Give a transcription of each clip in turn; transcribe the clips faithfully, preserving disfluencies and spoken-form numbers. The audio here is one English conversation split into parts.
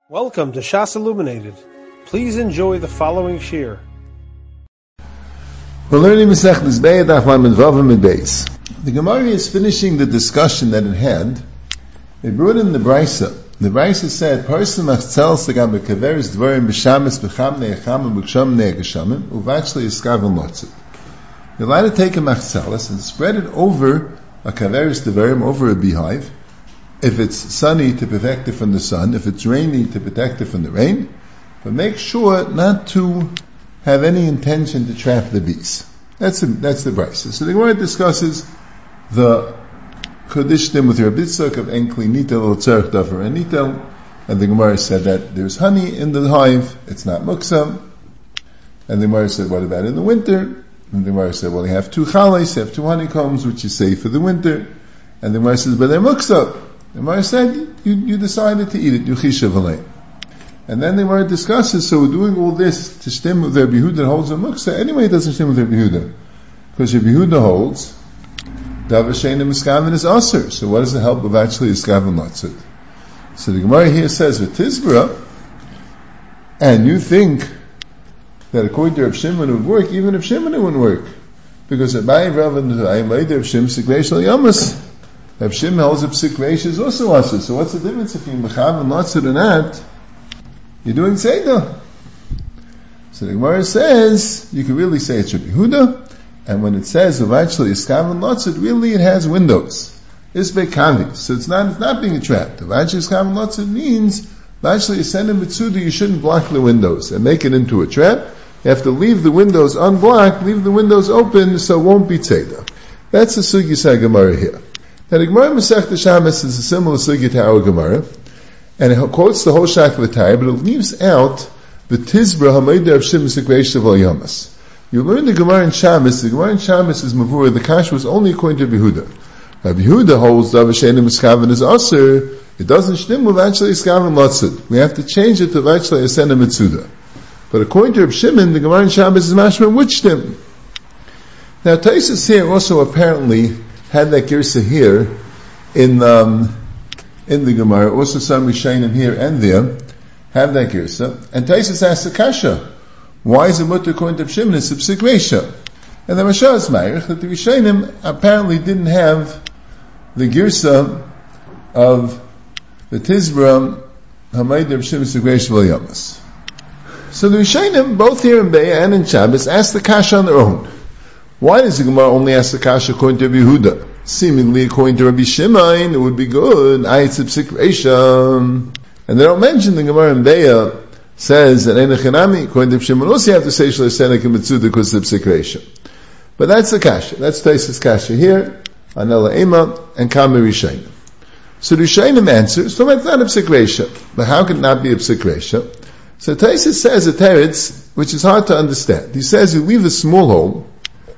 Welcome to Shas Illuminated. Please enjoy the following shir. We're learning Masechtas Beis Daf Lamed Vav Amud Beis. The Gemara is finishing the discussion that it had. They brought in the Brisa. The Brisa said, "Person machzel segam bekeveres dvarim b'shamis b'chamnei echam b'kshamnei geshamim uvachli yiskav v'motzit." You're allowed to take a machzelis and spread it over a keveres dvarim, over a beehive. If it's sunny, to protect it from the sun. If it's rainy, to protect it from the rain. But make sure not to have any intention to trap the bees. That's the, that's the Brisa. So the Gemara discusses the Chodishtim with Rabbi Yitzchak of Enkli Nitel or Tzarech Davar and Nitel. And the Gemara said that there's honey in the hive, it's not muksa. And the Gemara said, what about in the winter? And the Gemara said, well, you have two chalais, you have two honeycombs, which you save for the winter. And the Gemara says, but they're muksa. The Gemara said, you, you decided to eat it, you chishav alei. And then the Gemara discusses, so we're doing all this to stem with Rabbi Yehuda that holds a muksa. Anyway, it doesn't stem with Rabbi Yehuda. Because Rabbi Yehuda holds, Davar she'eino miskaven is aser. So what does it help of actually iskaven matzit? So the Gemara here says, v'tizbra, and you think that according to Rav Shimon it would work, even if Shimon it wouldn't work. Because Abaye Rav and Abaye Rav Shimon sigreish al yamas. Rav Shimon holds a psik reish is also aser. So what's the difference if you're mechaven matzit or not? You're doing Seder. So the Gemara says, you can really say it's Rabbi Yehuda, and when it says of actually iskaven lotzit, really it has windows. It's bekavi. So it's not, it's not being a trap. Of actually iskaven lotzit means, actually ascending mitzuda, you shouldn't block the windows and make it into a trap. You have to leave the windows unblocked, leave the windows open, so it won't be tzeda. That's the sugi sa Gemara here. Now the Gemara Masechtas Shabbos is a similar sugi to our Gemara, and it quotes the whole Shach V'Tayr, but it leaves out the Tizbra Hamayda of Shim Sikreish Shaval Yamas. You learn the Gemara in Shabbos, the Gemara in Shabbos is Mavur, the Kash was only according to Rabbi Yehuda. Rabbi Yehuda holds Davar she'eino miskaven is aser, it doesn't stem with actually iskaven lotzit. We have to change it to actually ascend a mitzuda. But according to Rabbi Shimon, the Gemara in Shabbos is mashma which stem. Now Taisus here also apparently had that girsa here in um, in the Gemara, also some Rishonim here and there have that girsa. And Taisus asks the kasha, why is it mutter according to Rabbi Shimon it's a psik reisha? And the Mashal is ma'arich that the Rishonim apparently didn't have the girsa of the Tizbra Hamayda Rabbi Shimon psik reisha v'al yamas. So the Rishonim, both here in Be'ah and in Shabbos, ask the kasha on their own. Why does the Gemara only ask the kasha according to Rabbi Yehuda? Seemingly, according to Rabbi Shimon, it would be good. Ayitz psik reisha. And they don't mention the Gemara in Be'ah says that Einachanami, according to Rabbi Shimon, also you have to say Shlesenek and Mitzuda because of psik reisha. But that's the kasha. That's Taisus kasha here, Anela Ema, and Kami Rishonim. So the Rishonim answers, so it's not a psik reisha. But how can it not be a psik reisha? So Taisus says a teretz, which is hard to understand. He says you leave a small hole,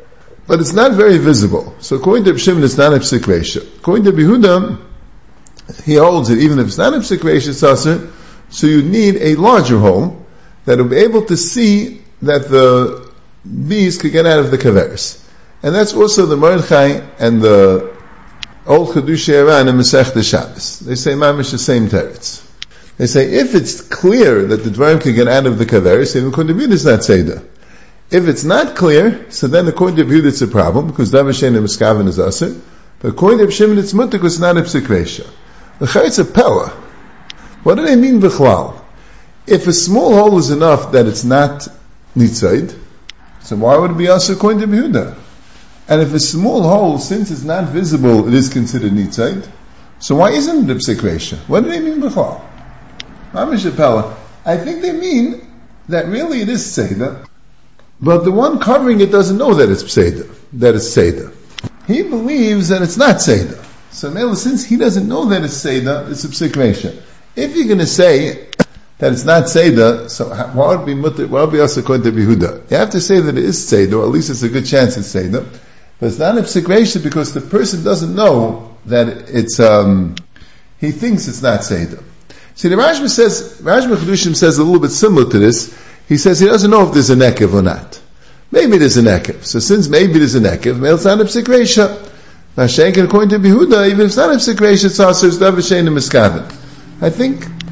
but it's not very visible. So according to Rabbi Shimon, it's not a psik reisha. According to Rabbi Yehuda, he holds it, even if it's not a psik reisha, it's aser, so you need a larger hole that will be able to see that the bees could get out of the kaveres. And that's also the Mordechai and the old Chedushei Aran and Masechtas Shabbos. They say mamish the same teretz. They say if it's clear that the dvarim can get out of the kaveres, then according to Yehuda it's not seder. If it's not clear, so then according to Yehuda it's a problem, because Davar she'eino miskaven is aser. But according to Rabbi Shimon it's mutter because it's not a psik reisha. The it's a pella. What do they mean b'chlal? If a small hole is enough that it's not nitzaid, so why would it be aser according to Yehuda? And if a small hole, since it's not visible, it is considered nitzaid, so why isn't it a psik reisha? What do they mean b'chlal? Mamish a pella. I think they mean that really it is seder, but the one covering it doesn't know that it's Seder, that it's Seder. He believes that it's not Seder. So since he doesn't know that it's Seder, it's a psik reisha. If you're going to say that it's not Seder, so why would it be mutter, why would it be also according to Yehuda? You have to say that it is Seder, or at least it's a good chance it's Seder. But it's not a psik reisha because the person doesn't know that it's, um, he thinks it's not Seder. See, the Rashba says, Rashba Chedushim says a little bit similar to this. He says he doesn't know if there's a nekev or not. Maybe there's a nekev. So since maybe there's a nekev, maybe it's not a psik reisha. According to Yehuda, even if it's not a psik reisha, it's also Davar she'eino miskaven. I think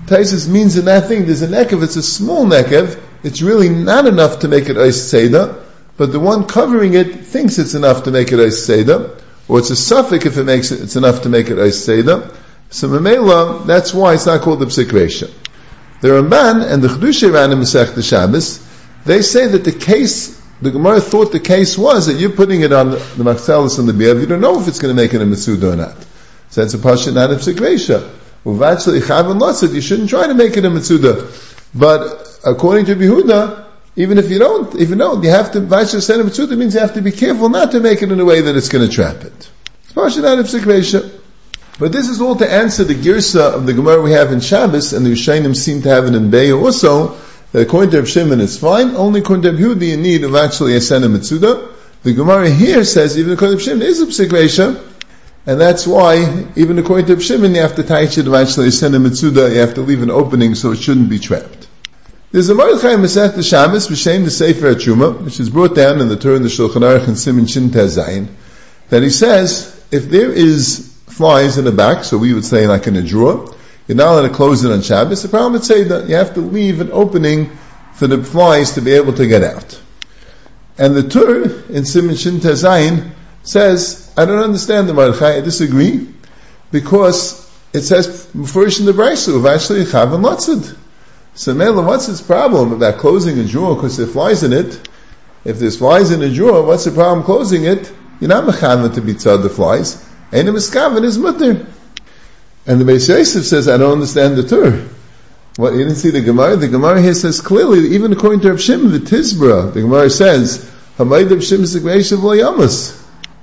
Taisus means in that thing, there's a nekev, it's a small nekev, it's really not enough to make it ois tzeda, but the one covering it thinks it's enough to make it ois tzeda, or it's a suffix if it makes it, it's enough to make it ois tzeda. So Mamela, that's why it's not called the psik resha. The Ramban and the Chedushay ran in Masechta Shabbos, they say that the case, the Gemara thought the case was that you're putting it on the Machzelis and the Biev, you don't know if it's going to make it a Mitzuda or not. So that's a Pasha, not a psik resha. Uvachli Chav and Lotzit, you shouldn't try to make it a Mitzuda. But according to Yehuda, even if you don't, if you don't, you have to, Vachli said a Mitzuda means you have to be careful not to make it in a way that it's going to trap it. It's Pasha, not a psik resha. But this is all to answer the girsa of the Gemara we have in Shabbos, and the Yishayim seem to have it in Beya also, that according to Rav Shimon it's fine, only according to Rav Yehuda you need of actually a Sena Mitzuda. The Gemara here says, even according to Rav Shimon, it is a psik resha, and that's why, even according to Rav Shimon, you have to touch it of actually a Sena Mitzuda, you have to leave an opening so it shouldn't be trapped. There's a Mordechai Masechta Shabbos, B'Shem the Sefer HaTruma, which is brought down in the Torah and the Shulchan Aruch and Siman Shin Tez Zayin, that he says, if there is flies in the back, so we would say like in a drawer, you're not allowed to close it on Shabbos. The problem would say that you have to leave an opening for the flies to be able to get out. And the Tur in Siman Shin Tez Zayin says, I don't understand the Mordechai, I disagree, because it says first in the Brayso of actually Chav and Lotzid. So Mela, what's his problem about closing a drawer because there are flies in it? If there's flies in a drawer, what's the problem closing it? You're not mechavan to be tzad the flies. Ein miskaven is mutter. And the Beis Yosef says, I don't understand the Tur. What, you didn't see the Gemara? The Gemara here says clearly, even according to Rav Shimon, the Tizbra, the Gemara says, Hamayid Rav Shimon Sigreishav Lo Yamas.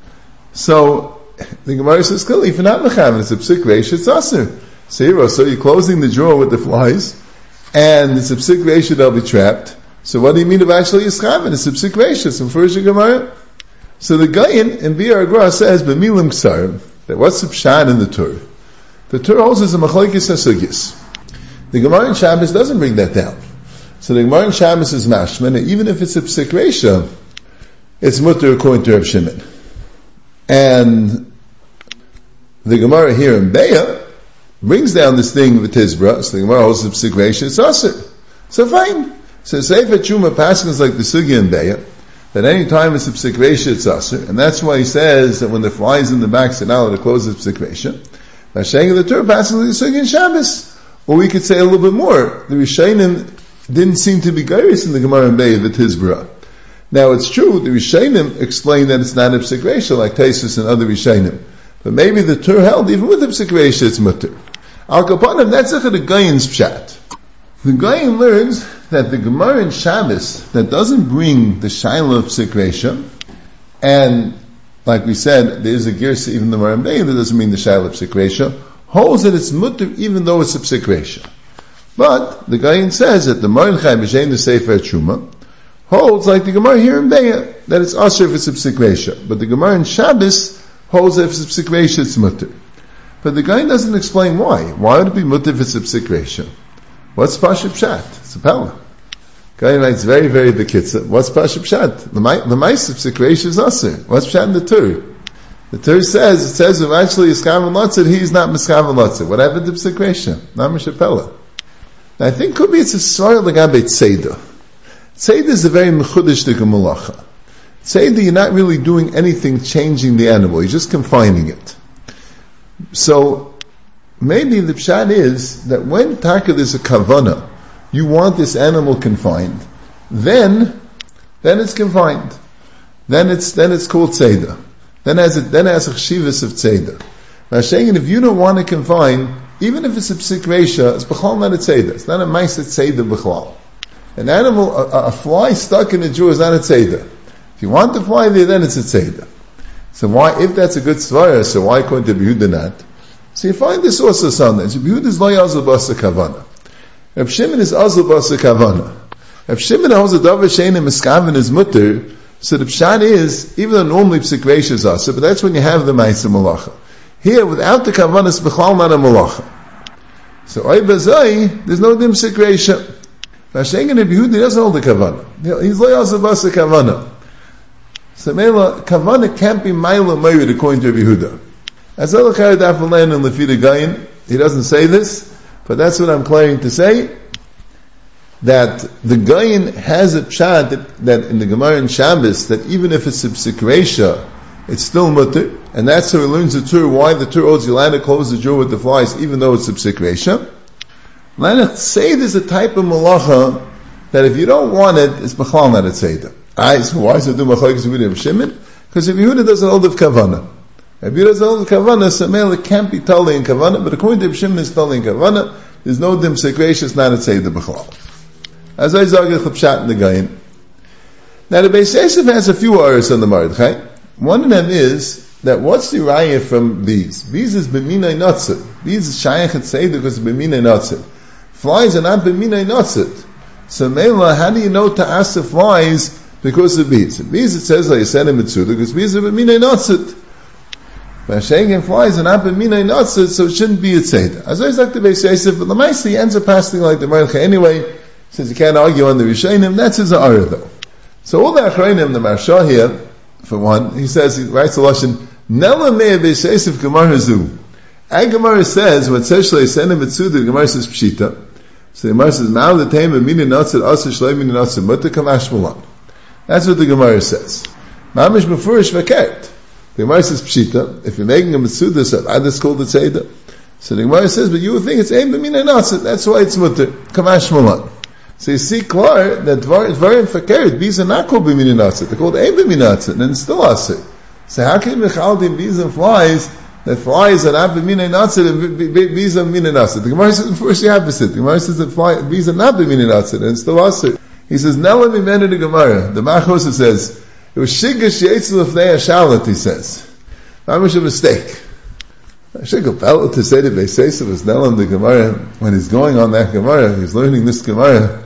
So, the Gemara says clearly, if you're not mechavan, it's a psik resha, it's aser. So, so you're closing the drawer with the flies, and it's a psik resha, they'll be trapped. So what do you mean of actually yiskaven? It's a psik resha, it's from first Gemara. So the Gayin in Biur Gra says, B'milim Ksarim, that what's the pshat in the Tur? The Tur holds as a machlokes hasugis. The Gemara in Shabbos doesn't bring that down. So the Gemara in Shabbos is mashman, and even if it's a psik resha, it's mutter according to Rav Shimon. And the Gemara here in Beya brings down this thing with Tizbra, so the Gemara holds the psik resha, it's aser. So fine. So Sefer Truma passes like the Sugya in Beya, that any time it's a psik resha, it's aser, and that's why he says that when the flies in the back sit out to close the psik resha. Mashaying of the Torah passes like the Sugya in Shabbos. Or we could say a little bit more. The Rishayim didn't seem to be geiris in the Gemara in Beya with Tizbra. Now it's true, the Rishayim explain that it's not a psik resha, like Taisus and other Rishayim. But maybe the Torah held, even with the psik resha, it's mutter. Al Kapanim, that's like the Gayin's pshat. The Gayin learns that the Gemara in Shabbos that doesn't bring the Shaila of psik resha, and like we said, there is a girsa even the Gemara in Beya that doesn't mean the Shaila of psik resha, holds that it's mutter even though it's a psik resha. But the Gayin says that the Mordechai B'Shem the Sefer Truma holds like the Gemara here in Beya that it's asher if it's a psik resha, but the Gemara in Shabbos holds that if it's a psik resha it's mutter. But the Gayin doesn't explain why. Why would it be mutter if it's a psik resha? What's Pasha Pshat? It's a pella. Gayin writes very, very bekitza. What's Pasha Pshat? The mice of psik resha is asher. What's Pshat in the Tur? The Tur says, it says, if actually Yiskav and Lotzit, he's not Miskav and Lotzit. What happened to psik resha? Not Mishapella. Now I think could be it's a story l'gabe tzeda. Tzeda is a very mechudishdik malacha. Tzeda, you're not really doing anything changing the animal, you're just confining it. So, maybe the pshat is that when taka there's a kavana, you want this animal confined, then, then it's confined. Then it's, then it's called tzeda. Then has it, then has a chshivas of tzeda. Now saying, if you don't want to confine, even if it's a psik resha, it's b'chal not a tzeda. It's not a ma'aseh tzeda b'chal. An animal, a, a fly stuck in a drawer is not a tzeda. If you want the fly there, then it's a tzeda. So why, if that's a good svara, so why couldn't Rabbi Yehuda not? So you find this also sometimes. Rabbi Yehuda is lo yazul b'asa kavana. Rabbi Shimon is azul b'asa kavana. Rabbi Shimon holds a davar shein and miskaven is mutter. So the pshat is, even though normally psik resha is asa, but that's when you have the ma'aseh malacha. Here, without the kavanah, it's b'chal not a malacha. So oy bazai, there's no dim psik resha. Now Shengen Rabbi Yehuda doesn't hold the kavanah. He's lo yazul b'asa kavana. So mela kavanah can't be ma'ila mayrid according to Rabbi Yehuda. As Elachar Daf Alan and Lefida Gayin, he doesn't say this, But that's what I'm claiming to say, that the Gayin has a pshat that, that in the Gemara in Shabbos, that even if it's a psikresha, it's still mutter, and that's how he learns the Torah, why the Torah holds you allowed to close the drawer with the flies, even though it's a psikresha. Lanach say there's a type of malacha that if you don't want it, it's b'chal not a tzeidah. Alright, so why is it do machlokes Yehuda and Shimon? Because if Yehuda doesn't hold of kavanah, if Yehuda doesn't hold of kavanah, so mele can't be tali in kavanah, but according to Shimon, it's tali in kavanah. There's no dim psikresha, it's not a tzeidah b'chal. As I say, the pshat in the Gayin. Now the Beis Yosef has a few areas on the Mordechai. One of them is that what's the raya from bees? Bees is b'minay notzit. Bees is shayach et seidah because b'minay notzit. Flies are not b'minay notzit. So Mela, how do you know to ask the flies because of bees? Bees it says like you said in Mitzuda because bees are b'minay notzit. But Hashem and flies are not b'minay notzit, so it shouldn't be a seidah. As I say, the Beis Yosef, but the Maisa he ends up passing like the Mordechai anyway. Since you can't argue on the Rishonim, that's his Ara though. So all the Achronim, the Marsha here, for one, he says, he writes a Lashon, Nela mea Beis Yosef Gemara Hazu. And Gemara says, when says Shlei Senem Mitzuda, the Gemara says Pshita. So the Gemara says, Ma'al the Teim Amini Natzit Asa Shlei Mini Natzit Mutta Kamash Mulan. That's what the Gemara says. Ma'amish Mefurish Vakert. The Gemara says Pshita. If you're making a Mitzuda, so I just called it Seidah. So the Gemara says, but you would think it's Ein B'Mini Natzit, that's why it's Mutta Kamash Mulan. So you see clear that Dvarim Fakert, bees are not called B'Mini Natzit, they're called Ein B'Mini Natzit, and it's still Asir. So how can you mechaldim bees and flies, that flies are not B'Mini Natzit, and bees are B'Mini Natzit? The Gemara says first the opposite. The Gemara says that fly, bees are not B'Mini Natzit, and it's still Asir. He says, Nela Mimenu the Gemara. The Machos says, it was Shigash Yetzil Lefnei Hashalat, he says. That was a mistake. I should go fellow to say that Beis Yosef was Nela in the Gemara, when he's going on that Gemara, he's learning this Gemara.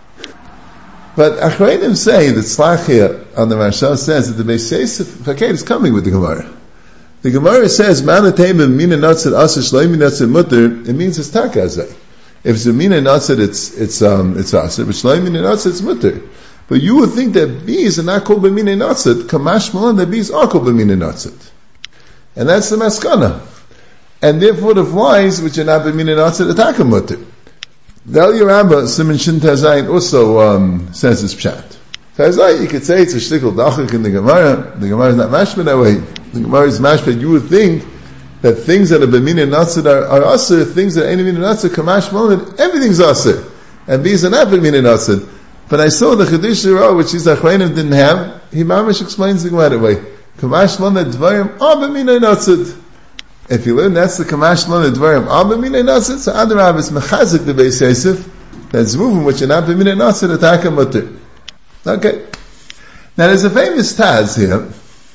But Achreinim say that Slach here on the Marsha says that the Beis Yosef Fakir is coming with the Gemara. The Gemara says, Manatem mina natzit asa shleimi natzit mutter, it means it's takazay. If it's a mina natzit, it's, it's, um, it's asa, but shleimi natzit, it's mutter. But you would think that bees are not called b'mina natzit, kamash malan, that bees are called b'mina natzit. And that's the maskana. And therefore the flies, which are not b'mina natzit, attack a mutter. The Eliyah Rabbah, Simon Shin Tazayin, also um, says this pshat. Tazayin, you could say it's a shtickle dachik in the Gemara. The Gemara is not mashma that way. The Gemara is mashma. You would think that things that are b'mina natzit are, are asir, things that ain't b'mina natzit, kamash malan, everything's asir. And these are not b'mina natzit. But I saw the Chedush Torah, which these Achreinim didn't have. He mamish explains the Gemara that way. Kamash malan dvarim are b'mina natzit. If you learn that's the Kamash Lon Dvarim Al B'minei Natzit, so Adarab is Mechazik the Beis Yosef, that's moving which are not B'minei Natzit, attack a mutter. Okay. Now there's a famous Taz here,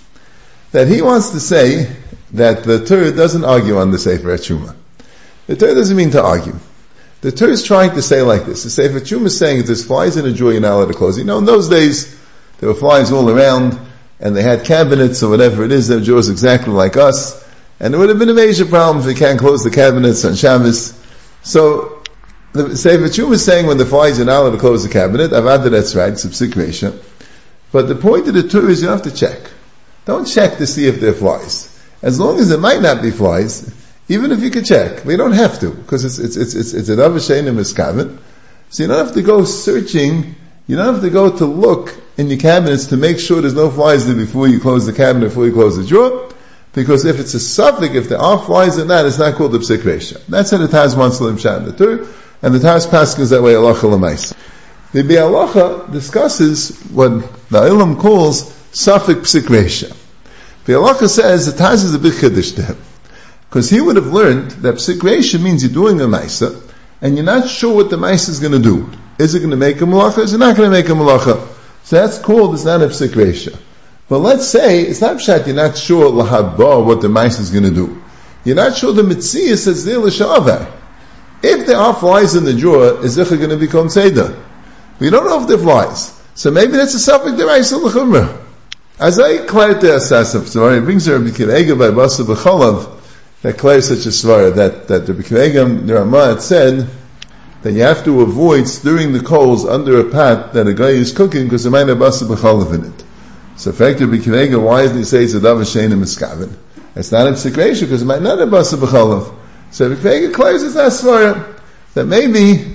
that he wants to say that the Torah doesn't argue on the Sefer HaTshuma. The Torah doesn't mean to argue. The Torah is trying to say like this. The Sefer HaTshuma is saying if there's flies in a drawer, you're not allowed to close. You know, in those days, there were flies all around, and they had cabinets or whatever it is, their drawers exactly like us. And it would have been a major problem if you can't close the cabinets on Shabbos. So, the Sefer HaTshuma is saying when the flies are not allowed to close the cabinet, Avada, that's right, it's a psikresha. But the point of the Torah is you have to check. Don't check to see if they're flies. As long as it might not be flies, even if you could check, but you don't have to, because it's, it's, it's, it's, it's an avashein miskaven. So you don't have to go searching, you don't have to go to look in your cabinets to make sure there's no flies there before you close the cabinet, before you close the drawer. Because if it's a suffix, if there are flies in that, it's not called the psikresha. That's how the Taz wants to limshat in the Torah, and the Taz paskins that way, halacha l'maisa. The Bi'alacha discusses what the Ilam calls suffix psikresha. Bi'alacha says the Taz is a big chiddush to him. Because he would have learned that psikresha means you're doing a maisa, and you're not sure what the maisa is going to do. Is it going to make a malacha, or is it not going to make a malacha? So that's called, it's not a psikresha. But let's say, it's not pshat, you're not sure lahaba, what the mice is going to do. You're not sure the mitzias is there l'shavar. If there are flies in the drawer, is Zicha going to become Seder? We don't know if they're flies. So maybe that's a suffix deraisa l'chumrah. As I declare to Asasif Tzvar, it brings her Rabbi Akiva Eiger by Basa B'cholav, that declares such a svara, that, that Rabbi Akiva Eiger, the Ramah had said, that you have to avoid stirring the coals under a pot that a guy is cooking, because there might have Basa B'cholav in it. So, in fact, Rabbi Akiva Eiger, why doesn't he say it's a davar shein and miskaven? It's not a psikresha because it might not have basa b'chalav. So Rabbi Akiva Eiger declares it's not svara. that maybe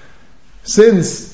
since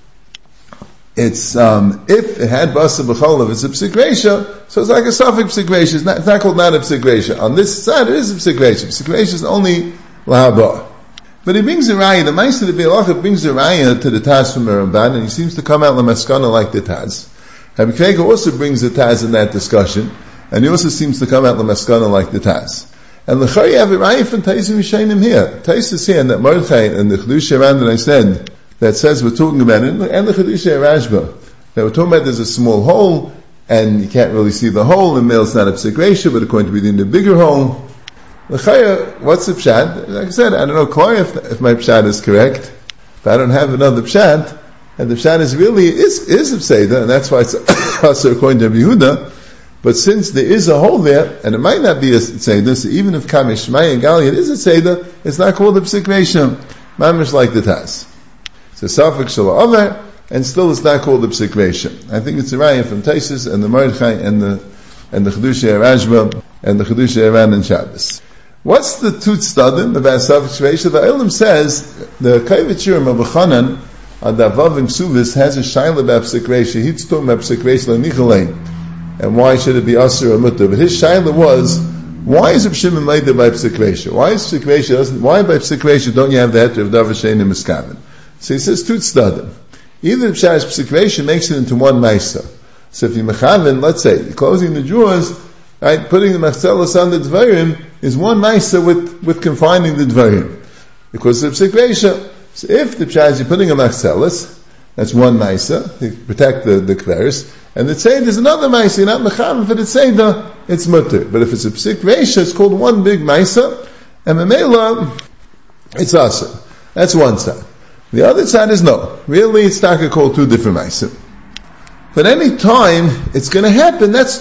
it's um, if it had basa b'cholav, it's a psik reisha, so it's like a suffix psik reisha. It's not, it's not called not a psik reisha. On this side, it is a psik reisha. Psik reisha is only lahaba. But he brings a raya. The Ma'aser of the Be'alacha brings a raya to the Taz from the Ramban, and he seems to come out l'maskana like the Taz. Rabbi Krega also brings the Taz in that discussion, and he also seems to come out l'maskana like the Taz. And l'chari have a raya from Taisim Yishayim here. Taisim here, and that Mordechai and the Chedush Aran that I said, that says we're talking about it, and the Chedush Rashba, that we're talking about there's a small hole, and you can't really see the hole, and male's not a psik reisha, but according to reading the bigger hole. L'chaya, what's the pshat? Like I said, I don't know quite if, if my pshat is correct, but I don't have another pshat, and the pshat is really, is, is a pseda, and that's why it's also according to Rabbi Yehuda, but since there is a hole there, and it might not be a pseda, so even if Kamish Shmai and Gali, it is a pseda, it's not called a psik reisha, mamish like the Taz. It's a suffix shala over, and still it's not called a psik reisha. I think it's a raya from Taisus and the Mordechai and the and the Chedush Rashba and the Chedush Aran and Shabbos. What's the tut stadim about suffix reisha? The Olam says the Kaivichirim of Chanan on the Vav and Ksuvis has a shaila about psik reisha. He's talking about psik reisha l'nichalein, and why should it be asur or mutter? But his shaila was, why is Reb Shimon made by psik reisha? Why is psik reisha doesn't? Why by psik reisha don't you have the heter of davar shein and miskaven? So he says tut stadim. Either the pshat psik reisha makes it into one ma'isa. So if you mechaven, let's say you're closing the drawers, right, putting the machzelas on the dvarim is one ma'isa with with confining the dvarim, because of psik reisha. So if the pshat is you're putting a machzelas, that's one ma'isa, you protect the the kveres, and the tzeidah is another ma'isa. You're not mechaven for the tzeidah, it's mutter. But if it's a psik reisha, it's called one big ma'isa, and memela, it's asur. That's one side. The other side is no. Really, it's not called two different ma'asim. But any time it's going to happen, that's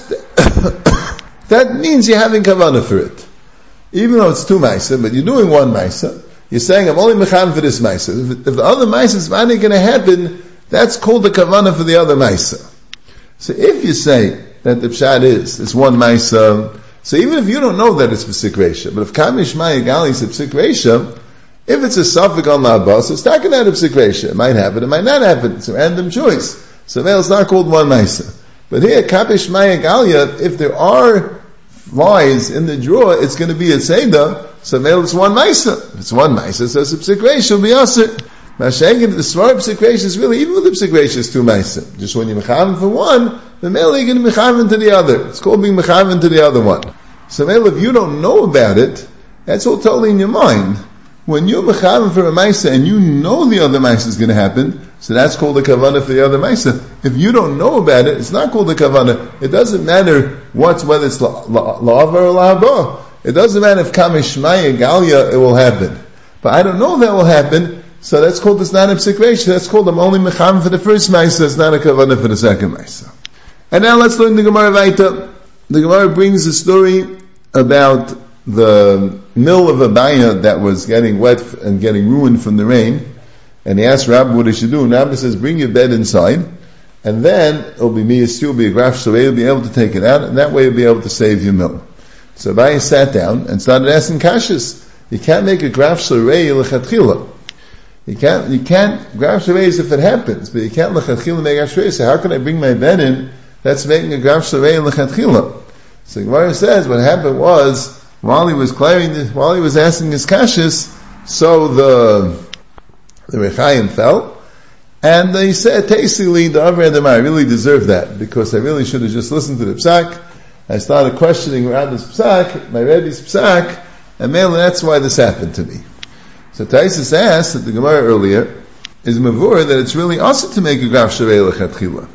that means you're having kavanah for it. Even though it's two ma'asim, but you're doing one ma'asim, you're saying, I'm only mechan for this ma'asim. If, if the other ma'asim is finally going to happen, that's called the kavanah for the other ma'asim. So if you say that the pshat is, it's one ma'asim, so even if you don't know that it's psik reisha, but if Kamish Maya Gali is psik reisha, if it's a suffix on la'abas, it's not going to have a psik reisha. It might happen, it might not happen. It's a random choice. So now it's not called one ma'isa. But here, Kapish Maya Galia, if there are flies in the drawer, it's going to be a Seder, so now it's one ma'isa. If it's one ma'isa, so it's a psik reisha, will be asur. Masha'egin, the svar psik reisha is really, even with the psik reisha, is two ma'isa. Just when you're mechaven for one, the male you're going to be mechaven to the other. It's called being mechaven to the other one. So now if you don't know about it, that's all totally in your mind. When you're mechaven for a ma'isa and you know the other ma'isa is going to happen, so that's called a kavanah for the other ma'isa. If you don't know about it, it's not called a kavanah. It doesn't matter what's, whether it's la'ava or la'aba. It doesn't matter if kamish shmaya galia, it will happen. But I don't know that will happen, so that's called this not a psik reisha. That's called I'm only mechaven for the first ma'isa, it's not a kavanah for the second ma'isa. And now let's learn the Gemara Vaita. The Gemara brings a story about the mill of Abaya that was getting wet and getting ruined from the rain, and he asked Rabbi what he should do, and Rabbi says, bring your bed inside, and then it'll be me, it'll be a graf, so you'll be able to take it out, and that way you'll be able to save your mill. So Abaya sat down and started asking kashas. You can't make a graf sharei l'chatchila. You can't, you can't, graf sharei is if it happens, but you can't l'chatchila make graf sharei. So how can I bring my bed in that's making a graf sharei l'chatchila? So Gemara says, what happened was, while he was clearing, the, while he was asking his kashas, so the the Rechayim fell, and he said, "Tasili, the Avra Adamai, I really deserve that because I really should have just listened to the psak. I started questioning Rabbi's psak, my Rebbe's psak, and man, that's why this happened to me." So Taisus asked that the Gemara earlier is mavur that it's really awesome to make a graf sharei lechatchila.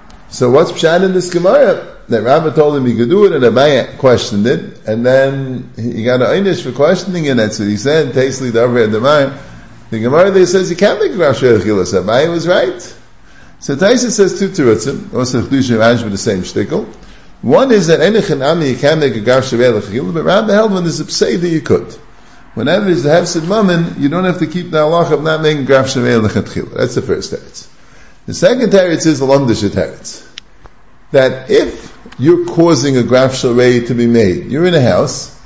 So what's pshat in this Gemara? That Rabbi told him he could do it, and Abaye questioned it, and then he got an einish for questioning it. That's what he said. Tasely Davre Adamai. The Gemara there says you can't make graf sharei lechatchila. So Abaye was right. So Taisa says two terutzim. Also Chedush Rash with the same shtickle. One is that enich ami you can't make a graf sharei lechatchila, but Rabbi held when there's a psei that you could. Whenever there's the hefsid mammon, you don't have to keep the halach of not making graf sharei lechatchila. That's the first teretz. The second teretz is the lamdish teretz. That if you're causing a graf sharei to be made, you're in a house,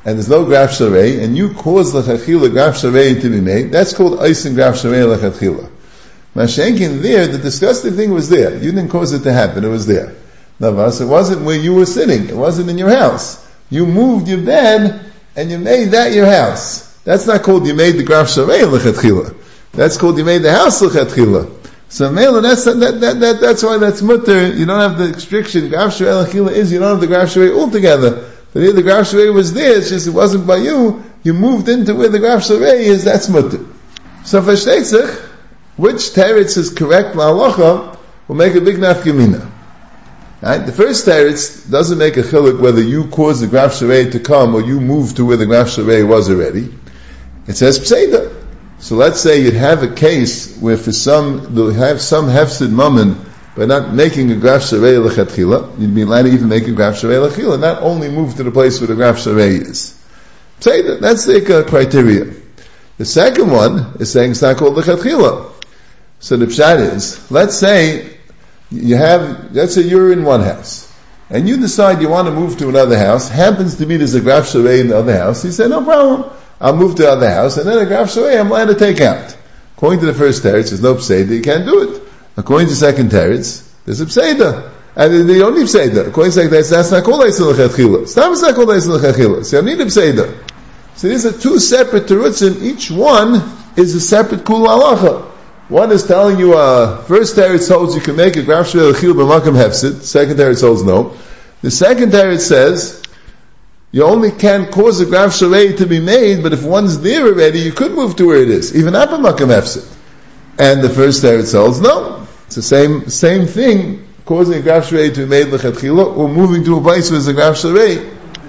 and there's no graf sharei, and you cause l'chachila graf sharei to be made, that's called eisen graf sharei l'chachila. Mashenkin there, the disgusting thing was there. You didn't cause it to happen, it was there. Navas, it wasn't where you were sitting, it wasn't in your house. You moved your bed, and you made that your house. That's not called you made the graf sharei l'chachila. That's called you made the house l'chachila. So Mela, that's, that, that, that, that's why that's mutter. You don't have the restriction. Graf sharei l'chachila is, you don't have the graf sharei altogether. But here the graf sharei was there, it's just it wasn't by you. You moved into where the graf sharei is, that's mutter. So for Shteitzach, which teretz is correct la'alacha, will make a big nafkamina. Right? The first teretz doesn't make a chiluk whether you caused the graf sharei to come or you moved to where the graf sharei was already. It says pseida. So let's say you'd have a case where for some, they'll have some hefsid mammon by not making a graf sharei l'chatchila, you'd be allowed to even make a graf sharei l'chila, not only move to the place where the graf sharei is. Pseida, that's the uh, criteria. The second one is saying it's not called l'chatchila. So the pshat is, let's say you have, let's say you're in one house, and you decide you want to move to another house, happens to be there's a graf sharei in the other house, you say, no problem, I'll move to the other house, and then a graf sharei I'm allowed to take out. According to the first teretz, there's no pseida, you can't do it. According to the second teretz, there's a pseida. And they don't need pseida. According to the second teretz, that's not called eisen l'chatchila. Stam is not called eisen l'chatchila. So you don't need a pseida. So these are two separate terutzim, each one is a separate kul halacha. One is telling you, uh, first teretz holds you can make a graf sharei l'chila b'makam hefsid, second teretz holds no. The second teretz says, you only can cause a graf sharei to be made, but if one's there already, you could move to where it is, even up a makam hefsid. And the first teretz holds no. It's the same same thing, causing a graf sharei to be made l'chatchila, or moving to a place where there's a graf sharei.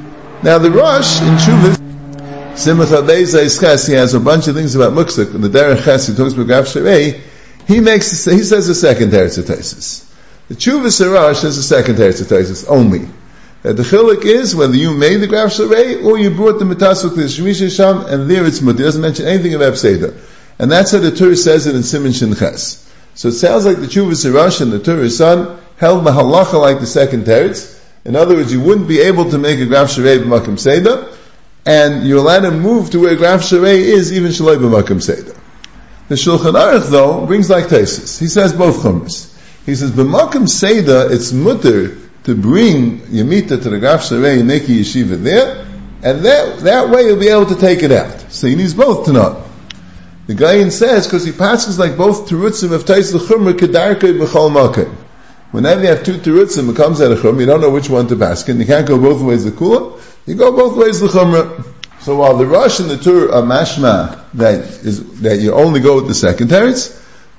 Now the Rosh in Shuvah, Simcha Beis Ches, he has a bunch of things about muksak. In the Derech Ches, he talks about graf sharei. He makes, he says the second teretz of Taisus. The Shuvah Sarash says the second teretz of Taisus only. That the chiluk is whether you made the graf sharei or you brought the mitasuk to the Shemisha Sham, and there it's mut. It doesn't mention anything about pseida. And that's how the Torah says it in Siman Shin Ches. So it sounds like the Shuvah Sarash and the Torah son held the halacha like the second teretz. In other words, you wouldn't be able to make a graf sharei b'makam seida, and you're allowed to move to where graf sharei is, even shaloi b'makam seida. The Shulchan Aruch, though, brings like Taisus. He says both chumras. He says, b'makam seida, it's mutter to bring Yamita to the graf sharei and make a yeshiva there, and that, that way you'll be able to take it out. So he needs both to know. The Gaon says, because he passes like both terutzim of Tais l'chumra kedarkei b'chol makom. Whenever you have two terutzim, it comes out of chumra, you don't know which one to pass, and you can't go both ways the kula, you go both ways the chumra. So while the Rosh and the Tur are mashma, that is, that you only go with the second teretz,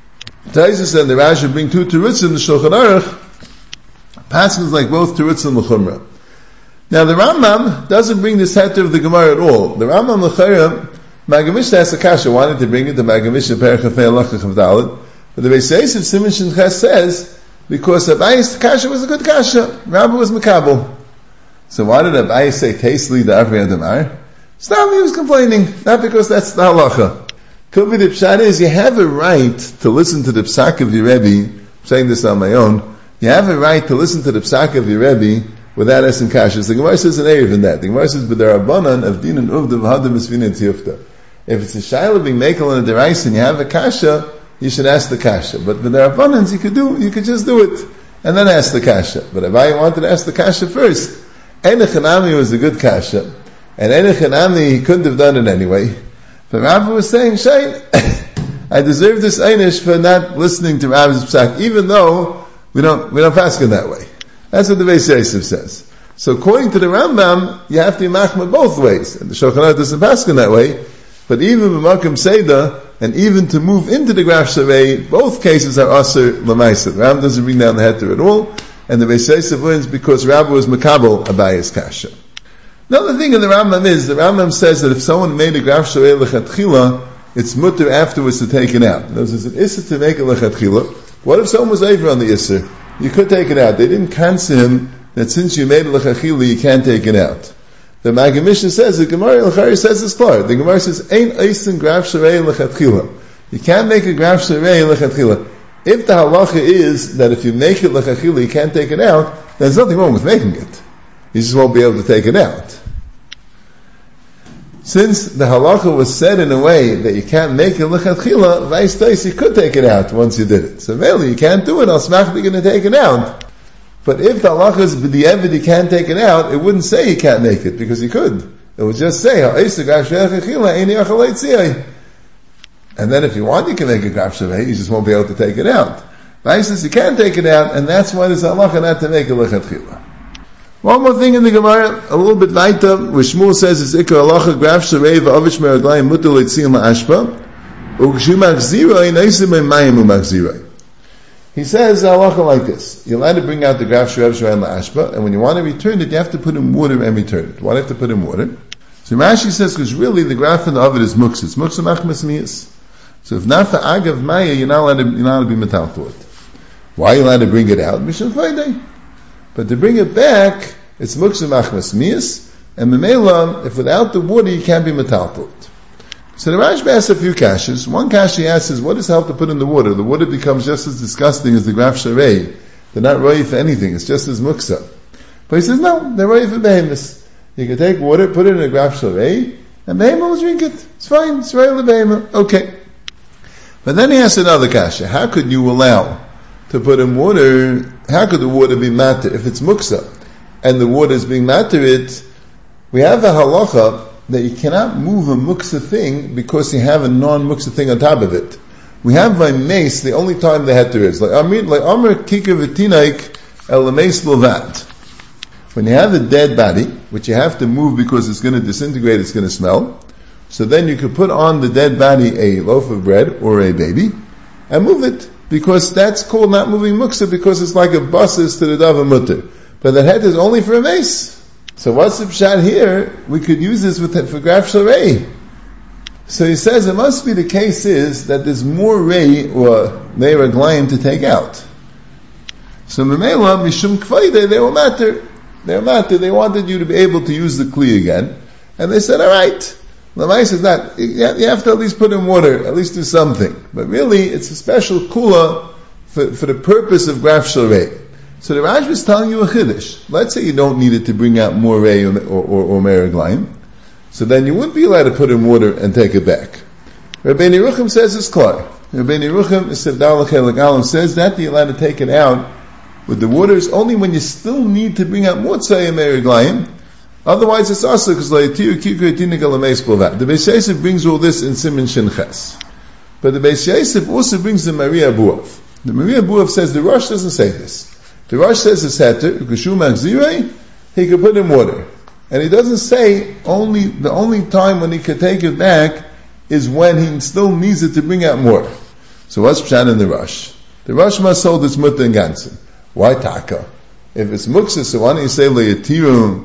Taisus and the Rashi bring two terutzim, the Shulchan Aruch, passes like both terutzim l'chumra. Now the Rambam doesn't bring this heter of the Gemara at all. The Rambam l'chayra, Magamisha has a kasha, wanted to bring it to Magamisha Perchafei Alachach of Dalit, but the Beis Yosef Siman Shin Ches says, because Abayi's kasha was a good kasha, Rabbi was Makabel. So why did Abayi say, Tasli the Avri Adamar? Stam, he was complaining, not because that's the halacha. Could be the pshat is, you have a right to listen to the psak of your Rebbe, I'm saying this on my own, you have a right to listen to the psak of your Rebbe without asking kashas. The Gemara says an erev in that. The Gemara says, but there are banan of din and uvda v'hadam esvina tziyufta. If it's a shayla being mekel and a derais and you have a kasha, you should ask the kasha. But with the rabbanans, you could do, you could just do it and then ask the kasha. But if I wanted to ask the kasha first, Ein Echanami was a good kasha, and Ein Echanami he couldn't have done it anyway. But Rabbi was saying, Shayn, I deserve this einish for not listening to Rabbi's psak, even though we don't we don't pass in that way. That's what the Beis Yosef says. So according to the Rambam, you have to be machmir both ways, and the Shulchan Aruch doesn't pass in that way. But even b'makam seida, and even to move into the graf sharei, both cases are aser l'maisa. The Rambam doesn't bring down the heter at all, and the Beis Yosef wins because Rabbi was makabel Abayi's kasha. Another thing in the Rambam is, the Rambam says that if someone made a graf sharei l'chatchila, it's mutter afterwards to take it out. There's an issur to make a l'chatchila. What if someone was over on the issur? You could take it out. They didn't cancel him that since you made a l'chatchila, you can't take it out. The Maggid Mishnah says, the Gemara L'chari says this part. The Gemara says, Ein eisen graf sharei l'chatchila. You can't make a graf sharei l'chatchila. If the halacha is that if you make it l'chatchila, you can't take it out, then there's nothing wrong with making it. You just won't be able to take it out. since the halacha was said in a way that you can't make it lechatchila, vice versa, you could take it out once you did it. So really, you can't do it, I'll smack you're going to take it out. But if the halacha is b'di'evid, you can't take it out, it wouldn't say you can't make it, because you could. It would just say, and then if you want, you can make a graf shavei, you just won't be able to take it out. Vice versa, you can't take it out, and that's why there's halacha not to make it lechatchila. One more thing in the Gemara, a little bit weiter, where Shmuel says, is ikar halacha graf sharei v'avish meraglayim mutar leitziyim la'ashpa, u'kshu machziroi noisim emayim u'machziroi. He says halacha like this: you're allowed to bring out the graf sharei sharei la'ashpa, and when you want to return it, you have to put in water and return it. Why do you have to put in water? So Rashi says, because really the graf and the ovid is muksa. It's muksa machmas miyas. So if not for agav maya, you're not allowed to, you're not allowed to be metal to it. Why are you allowed to bring it out? Mishum Friday. But to bring it back, it's muksa machmas miyas, and memela, if without the water you can't be metal to it. So the Rashba asks a few kashas. One kasha he asks is, what does help to put in the water? The water becomes just as disgusting as the graf sharei. They're not roy for anything, it's just as muksa. But he says, no, they're roy for behemoths. You can take water, put it in a graf sharei, and behemoth will drink it. It's fine, it's roy lebehemoth. Okay. But then he asks another kasha. How could you allow to put in water, how could the water be matter if it's muksa and the water is being matter it? We have a halacha that you cannot move a muksa thing because you have a non-muksa thing on top of it. We have by mace the only time the heter is. Like Amr like Amr kikar v'tinaik el mace lovat. When you have a dead body, which you have to move because it's going to disintegrate, it's going to smell, so then you could put on the dead body a loaf of bread or a baby and move it. Because that's called not moving muksa, because it's like a basis to the dava mutter. But the head is only for a mace. So what's the pshat here? We could use this with for graf sharei. So he says it must be the case is that there's more rei or meiraglayim to take out. So memela mishum kvaide, they were matter. They were matter. They wanted you to be able to use the kli again, and they said, all right. Lamais is not, you have to at least put in water, at least do something. But really, it's a special kula for, for the purpose of graf sharei. So the Rashba is telling you a chiddush. Let's say you don't need it to bring out more rei or, or, or meraglayim. So then you wouldn't be allowed to put in water and take it back. Rabbeinu Yerucham says it's klar. Rabbeinu Yerucham says that you're allowed to take it out with the water is only when you still need to bring out more tzayim meraglayim. Otherwise, it's also because the Beis Yosef brings all this in Siman Shin Ches. But the Beis Yosef also brings the Maria Buav. The Maria Buav says the Rosh doesn't say this. The Rosh says it's heter, he could put in water. And he doesn't say only, the only time when he could take it back is when he still needs it to bring out more. So what's pshat in the Rosh? The Rosh must hold its mutter and ganzen. Why taka? If it's muksa, so why don't you say le'yatiru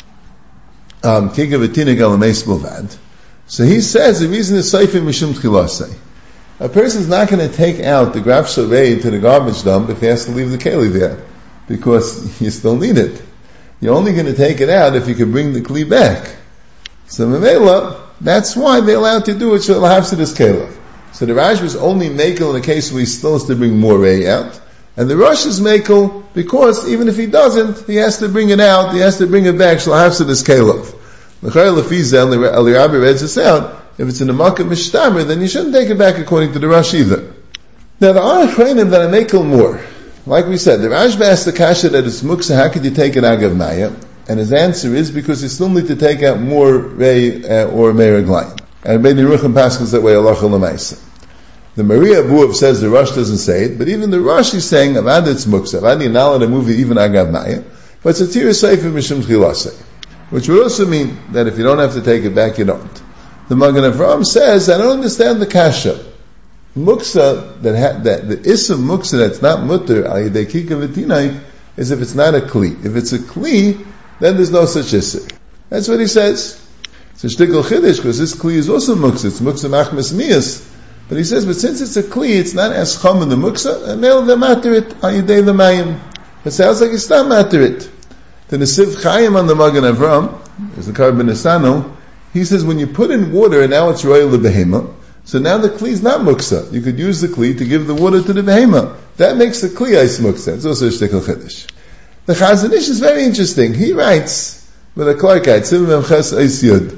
um, kika v'tinig al meis bovad? So he says the reason is seifim mishum tchilasei. A person's not going to take out the graf sharei into the garbage dump if he has to leave the keli there, because you still need it. You're only going to take it out if you can bring the kli back. So memela, that's why they're allowed to do it. So have to this keli. So the Rashba is only makel in the case where he still has to bring more rei out, and the Rosh is makel because even if he doesn't, he has to bring it out. He has to bring it back. So have to this keli. L'chayr lefiza Ali Rabbi reads this out. If it's in the makkah mishtamer, then you shouldn't take it back according to the Rosh either. Now there are achreinim that are makel more. Like we said, the Rashba asked the kasha that it's muksa, how could you take it agav maya? And his answer is because you still need to take out more rei uh, or meiraglayim. And Bein Yerucham Paschals that way, halacha l'maisa. The Maria Buav says the Rosh doesn't say it, but even the Rosh is saying, avad it's muksa, avad you're not allowed to move it even agav maya, but it's a tir seifim mishum tchilasei. Which would also mean that if you don't have to take it back, you don't. The Magen Avraham says, I don't understand the kasha. Muksa, that, ha- that the ism muksa that's not mutter, ayidei kika v'tinai, is if it's not a kli. If it's a kli, then there's no such ism. That's what he says. It's a shtickle chiddush, because this kli is also muksa. It's muksa machmas miyas. But he says, but since it's a kli, it's not as chum in the muksa, and they'll matter it, ayidei l'mayim. It sounds like it's not matter it. The Nesiv Chaim on the Magen Avraham, there's the Karban Nisano, he says when you put in water and now it's royal the behema, so now the kli is not muksa. You could use the kli to give the water to the behema. That makes the kli ice muksa. It's also a shtickle chiddush. The Chazon Ish is very interesting. He writes with a clarkite, Simim Ches Eis Yud,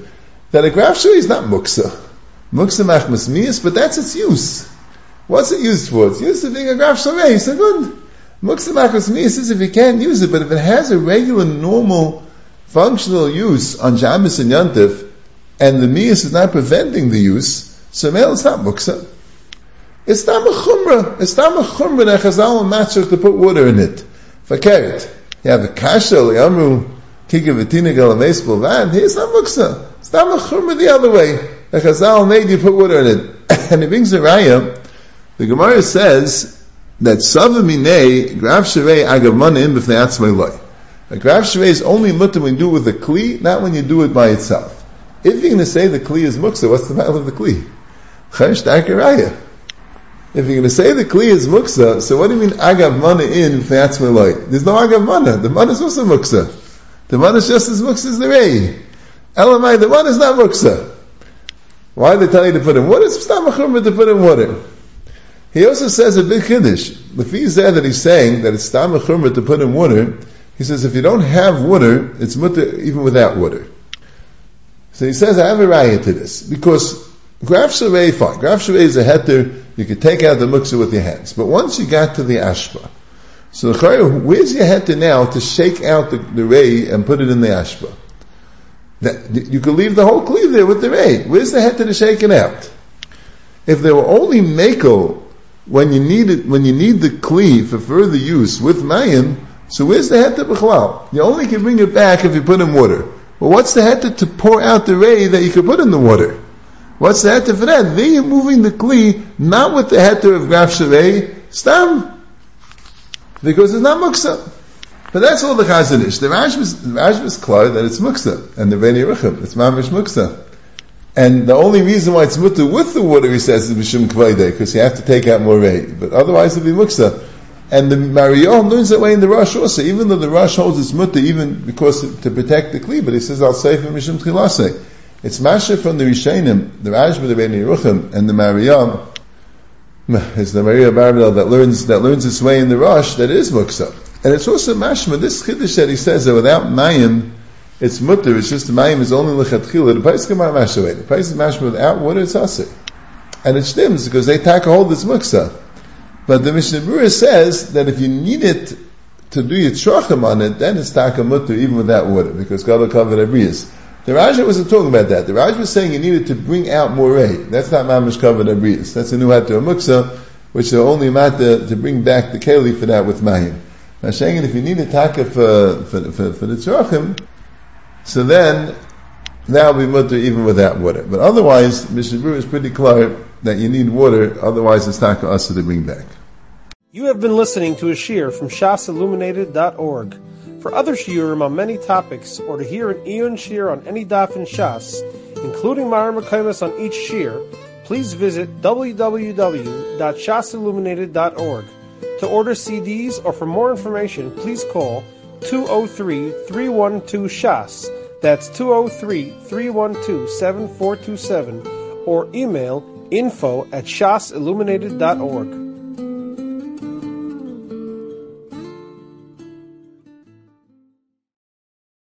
that a graf sharei is not muksa. Muksa machmas miyas, but that's its use. What's it used for? It's used to being a graf sharei. So good. Muksa machmas miyas is if you can't use it, but if it has a regular, normal, functional use on Shabbos and Yontif, and the miyas is not preventing the use, so male it's not muksa. It's not a chumrah. It's not a chumrah that Chazal and Matchach to put water in it. Fakert. You have a kasha, li'amru, kika v'tina galames b'lvad. Here's not muksa. It's not a chumrah the other way. The Chazal made you put water in it. And it brings a raya. The Gemara says that Sava minei, graf sharei agav mana im b'fnei atzmai loy. A graf sharei is only mutter when you do it with a kli, not when you do it by itself. If you're going to say the kli is muksa, what's the matter of the kli? Chesh raya. If you're going to say the kli is muksa, so what do you mean agav mana in b'fnei atzmai loy? There's no agav mana. The mana is also muksa. The mana is just as muksa as the rei. Elamai, the mana is not muksa. Why do they tell you to put in water? It's not machumra to put in water. He also says a big chiddush. The fee is there that he's saying that it's not machumra to put in water. He says if you don't have water, it's mutter even without water. So he says I have a raya to this because graf sharei, fine. Graf sharei is a heter. You could take out the muksa with your hands, but once you got to the ashba, so where's your heter now to shake out the, the rei and put it in the ashba? That, you could leave the whole cleave there with the rei. Where's the heter to shake it out? If they were only mako when you need it, when you need the cleave for further use with mayim, so where's the heter b'chlal? You only can bring it back if you put in water. Well, what's the heter to pour out the rei that you could put in the water? What's the heter for that? Then you're moving the kli not with the heter of graf sharei, stam, because it's not muksa. But that's all the chazon ish. The Rashba, the Rashba is clear that it's muksa, and the Bnei Yeruchim, it's mamish muksa. And the only reason why it's mutter with the water, he says, is b'shum kvaydei, because you have to take out more rei. But otherwise it'll be muksa. And the Mariyah learns that way in the Rosh also, even though the Rosh holds it's mutter, even because to, to protect the kli, but he says, I'll say for b'shum tchilasei. It's masher from the Rishonim, the Rashba, the Bnei Yeruchim, and the Mariyah, it's the Mariyah Barbel that learns, that learns its way in the Rosh, that it is muksa. And it's also mashma, this chiddush that he says that without mayim, it's mutter, it's just the mayim is only lechatchila. The place come out mashaway. The place is mashma without water, it's asir. And it stems because they take a hold this muksa. But the Mishnah Berurah says that if you need it to do your tzrachim on it, then it's taka mutter even without water, because God covered abriyas. The Raja wasn't talking about that. The Raja was saying you needed to bring out more rei. That's not mamish covered abriyas. That's a new hat to a muksa, which are only matter to bring back the keli for that with mayim. Now, saying if you need a taka for, for, for, for the tzrachim, so then, that will be mutter even without water. But otherwise, Mishnah Berurah is pretty clear that you need water, otherwise it's taka asa to bring back. You have been listening to a shiur from shas illuminated dot org. For other shiurim on many topics, or to hear an Eon shiur on any daf in Shas, including Mareh Mekomos on each shiur, please visit w w w dot shas illuminated dot org. To order C Ds or for more information, please call two oh three, three one two, S H A S. That's two oh three, three one two, seven four two seven. Or email info at shas illuminated dot org.